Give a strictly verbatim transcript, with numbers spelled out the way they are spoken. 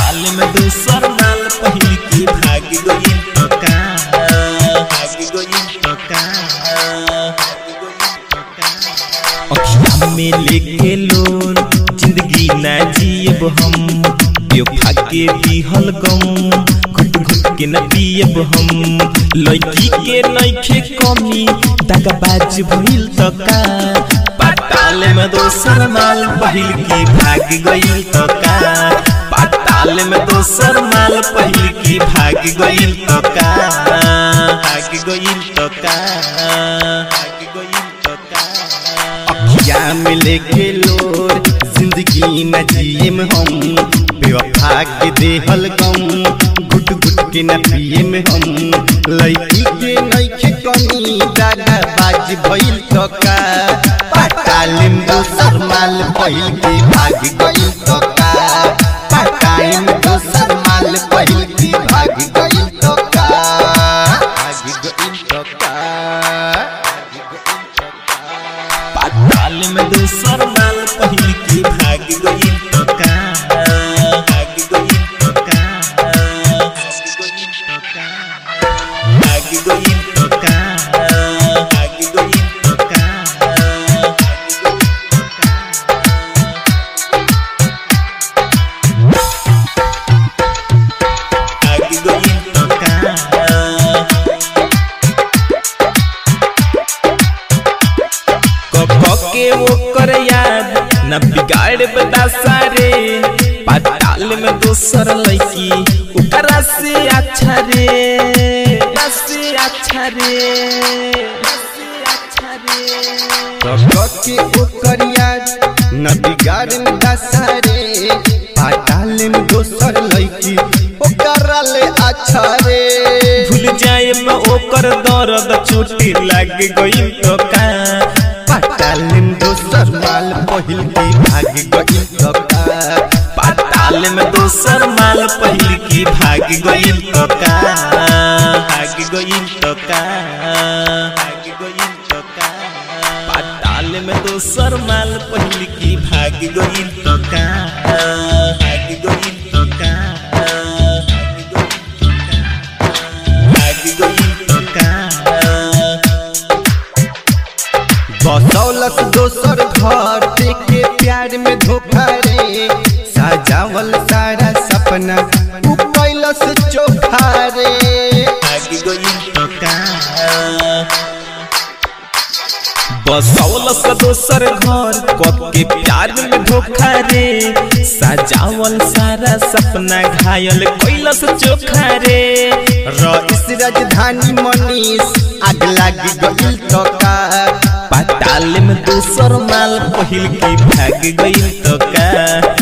पाताल में दूसर माल पहिल की भाग गई तो का भाग गई तो का अखिया में लेके लोन जिंदगी ना जियब हम बेवफा के दिहल गम घुट घुट के न पियब हम लड़की के नइखे कमी दगाबाज भइल तो का पाताल में दोसर माल पहिल की भाग गई तो का पाताल में दोसर माल पहिल की भाग गई तो का भाग गई तो का भाग गई तो का अखिया में लेके लोर जिंदगी न जिए में हम बेवफा के देहल गम घुट घुट के न पिए में हम लड़की के नइखे कमी दगाबाज भइल तो का पाताल में दोसर माल पहिल की भाग गई तो का पाताल में दोसर माल पहिल की भाग गई तो का भाग गई तो का पाताल में दोसर माल पहिल की भाग गई तो का भाग गई तो का भाग गई तो का भाग गई तो का भाग गई तो का के वो कर याद न बिगाड़ बता सारे पाताल में दोसर लड़की ओकरा से अच्छा रे से अच्छा रे के वो कर याद न बिगाड़ बता सारे पाताल में दोसर लड़की ओकरा ले अच्छा रे भूल जाए मैं ओकर दर्द चोटी लग गई तो का पाताल में दोसर माल पहिल की भाग गई तो का पाताल में दोसर माल पहिल की भाग गई तो का भाग गई तो का भाग गई तो का पाताल में दोसर माल पहिल की भाग गई तो का भाग गई तो का भाग गई तो का बसौलस दोसर घर देखे प्यार में धोखा रे सजावल सारा सपना उ कैलस चोखा रे भाग गई तो का बसौलस दोसर घर के प्यार में धोखा रे सजावल सारा सपना घायल कैलस चोखा रे रईस राजधानी मनीष आग लग गई तो का पाताल में दोसर माल पहिल की भाग गई तो का।